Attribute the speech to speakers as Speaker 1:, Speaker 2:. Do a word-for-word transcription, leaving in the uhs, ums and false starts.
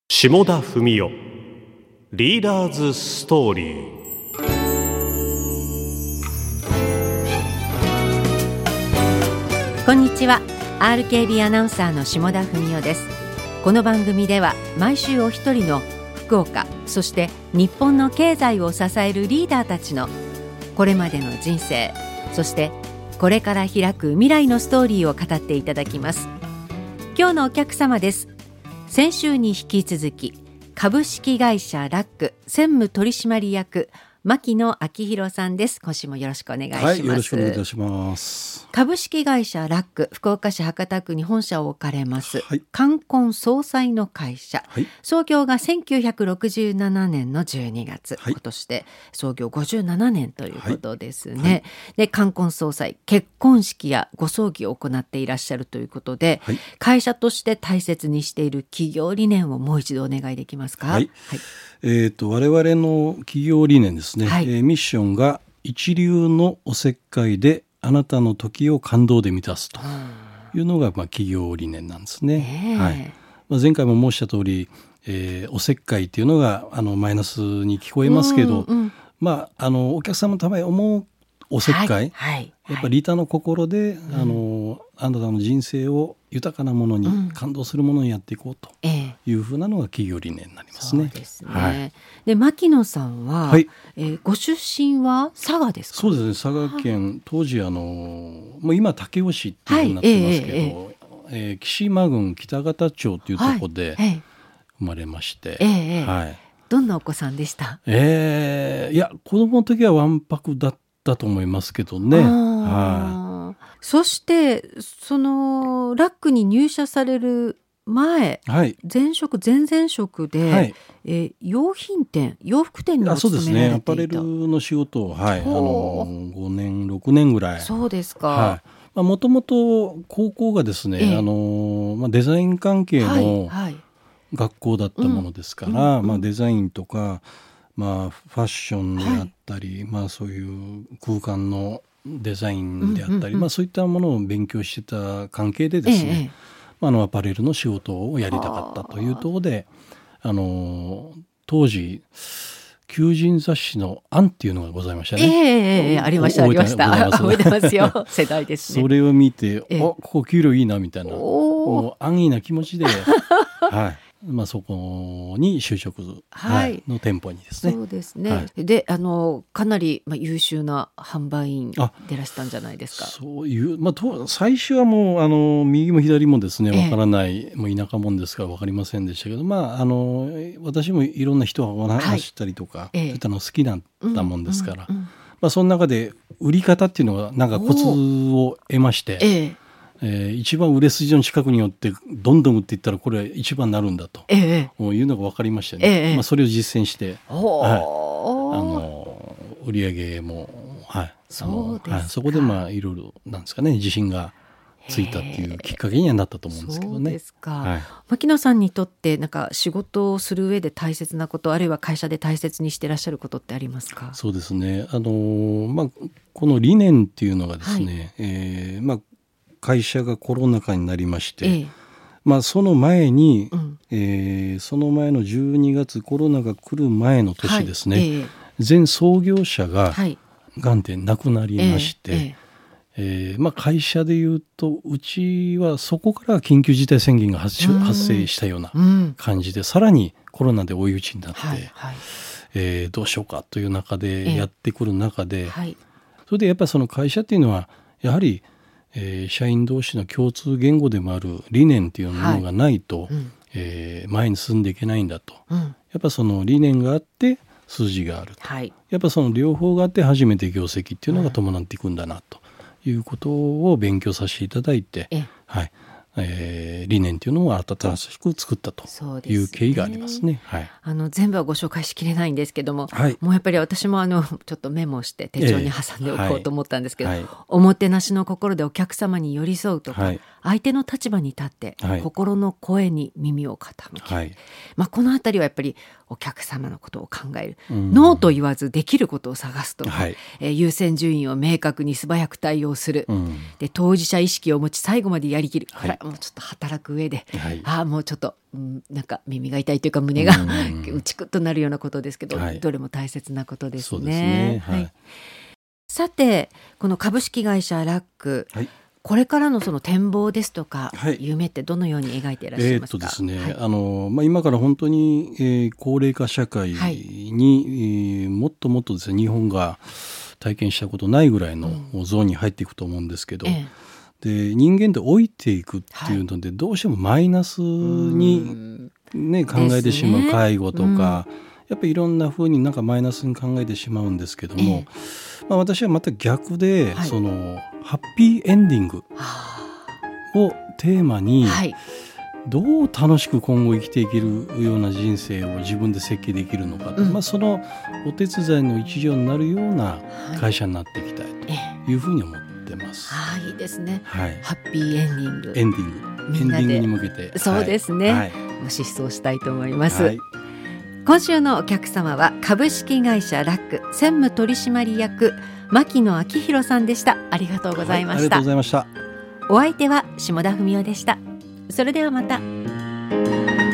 Speaker 1: 下田文雄リーダーズストーリー。
Speaker 2: こんにちは。 アールケービー アナウンサーの下田文雄です。この番組では毎週お一人の福岡、そして日本の経済を支えるリーダーたちのこれまでの人生、そしてこれから開く未来のストーリーを語っていただきます。今日のお客様です。先週に引き続き株式会社ラック専務取締役牧野昭弘さんです。今週もよろしくお願いします。
Speaker 3: はい、よろしくお願いいたします。
Speaker 2: 株式会社ラック、福岡市博多区に本社を置かれます、
Speaker 3: はい、
Speaker 2: 冠婚葬祭の会社、
Speaker 3: はい、
Speaker 2: 創業がせんきゅうひゃくろくじゅうななねんのじゅうにがつ、はい、今年で創業ごじゅうななねんということですね、はいはい、で冠婚葬祭、結婚式やご葬儀を行っていらっしゃるということで、はい、会社として大切にしている企業理念をもう一度お願いできますか。
Speaker 3: はい、はい、えーと、我々の企業理念ですね、はい、えー、ミッションが一流のおせっかいであなたの時を感動で満たすというのが、まあ、企業理念なんですね、はい、まあ、前回も申した通り、えー、おせっかいっていうのがあのマイナスに聞こえますけど、うんうん、まあ、あのお客様のために思うおせっかい、はいはい、やっぱり利他の心で、うん、あのあなたの人生を豊かなものに、うん、感動するものにやっていこうというふうなのが企業理念になりますね。
Speaker 2: そうですね、はい、で牧野さんは、はい、えー、ご出身は佐賀ですか。
Speaker 3: そうですね、佐賀県、はい、当時あのもう今武雄市っていうふうになってますけど、はい、えーえーえー、木島郡北方町というところで生まれまして、
Speaker 2: えーえー
Speaker 3: はい、
Speaker 2: どんなお子さんでした。
Speaker 3: えー、いや子供の時はわんぱくだっただと思いますけどね、はい、
Speaker 2: そしてそのラックに入社される前、はい、前職前々職で、はい、えー、用品店洋服店にお勤められていた。そうですね、
Speaker 3: アパレルの仕事を、はい、あのごねんろくねんぐらい。
Speaker 2: そうですか。
Speaker 3: もともと高校がですね、えーあのまあ、デザイン関係の学校だったものですから、はいはい、まあ、デザインとかまあ、ファッションであったり、はい、まあ、そういう空間のデザインであったり、うんうんうん、まあ、そういったものを勉強してた関係でですね、ええ、まあ、あのアパレルの仕事をやりたかったというところで、あの当時求人雑誌のアンっていうのがございましたね。
Speaker 2: ええ、ありましたありました。覚えてますよ。世代ですね。
Speaker 3: それを見て、ええ、ここ給料いいなみたいな、安易な気持ちで、はい、まあ、そこに就職、はい、の店舗にですね。
Speaker 2: そうですね、はい、であのかなり、まあ、優秀な販売員でらしたんじゃないですか。
Speaker 3: そういう、まあ、と最初はもうあの右も左もですねわからない、ええ、もう田舎者ですから分かりませんでしたけど、まあ、あの私もいろんな人が話したりとか、はい、そういったの好きだったもんですから、うんうんうん、まあ、その中で売り方っていうのがなんかコツを得まして、えええー、一番売れ筋の近くによってどんどん売っていったらこれは一番になるんだと、ええ、いうのが分かりましたね、ええ、まあ、それを実践して、はい、あの売り上げも、はい、そうですか、はい、そこでまあいろいろなんですかね、自信がついたっていうきっかけにはなったと思うんですけどね。
Speaker 2: そうですか、
Speaker 3: はい、
Speaker 2: 牧野さんにとってなんか仕事をする上で大切なこと、あるいは会社で大切にしていらっしゃることってありますか。
Speaker 3: そうですね、あの、まあ、この理念っていうのがですね、はい、えーまあ会社がコロナ禍になりまして、ええ、まあ、その前に、うん、えー、その前のじゅうにがつコロナが来る前の年ですね、はい、ええ、全創業者ががんで亡くなりまして、えええーまあ、会社でいうとうちはそこから緊急事態宣言が 発,、うん、発生したような感じで、うん、さらにコロナで追い打ちになって、はいはい、えー、どうしようかという中でやってくる中で、ええ、はい、それでやっぱりその会社っていうのはやはりえー、社員同士の共通言語でもある理念というものがないと、はい、うん、えー、前に進んでいけないんだと、うん、やっぱその理念があって数字があると、はい、やっぱその両方があって初めて業績っていうのが伴っていくんだなということを勉強させていただいて、うん、はい、えー、理念というのを新しく作ったという経緯がありますね。はい、
Speaker 2: あの全部はご紹介しきれないんですけども、はい、もうやっぱり私もあのちょっとメモして手帳に挟んでおこうと思ったんですけど、えーはい、おもてなしの心でお客様に寄り添うとか、はい、 相手の立場に立って、はい、心の声に耳を傾ける、はい、まあ、このあたりはやっぱりお客様のことを考える、うん、ノーと言わずできることを探すと、はい、えー、優先順位を明確に素早く対応する、うん、で当事者意識を持ち最後までやりきる、はい、これはもうちょっと働く上で、はい、ああもうちょっと、うん、なんか耳が痛いというか胸がうちくっとなるようなことですけど、はい、どれも大切なことですね。そうですね、はいはい、さてこの株式会社ラック、はい、これからのその展望ですとか、はい、夢ってどのように描いていらっしゃいますか。えーっとですね、はい、あのまあ、今から本当に、えー、高齢化社会に、はい、えー、もっともっとですね日本が体験したことないぐらいのゾーンに入っていくと思うんですけど、うん、えー、で人間って老いていくっていうので、はい、どうしてもマイナスに、ね、考えてしまう、介護とか、うん、やっぱりいろんな風になんかマイナスに考えてしまうんですけども、えーまあ、私はまた逆で、はい、そのハッピーエンディングをテーマに、はい、どう楽しく今後生きていけるような人生を自分で設計できるのか、うん、まあ、そのお手伝いの一助になるような会社になっていきたいというふうに思ってます。 はい、あ、いいですね、はい、ハッピーエンディング
Speaker 3: エンディングエンディングに向けて、
Speaker 2: そうですね、はい、疾走したいと思います、はい。今週のお客様は株式会社ラック専務取締役牧野昭弘さんでした。ありがとうございました。
Speaker 3: はい、ありがとうございました。
Speaker 2: お相手は下田文夫でした。それではまた。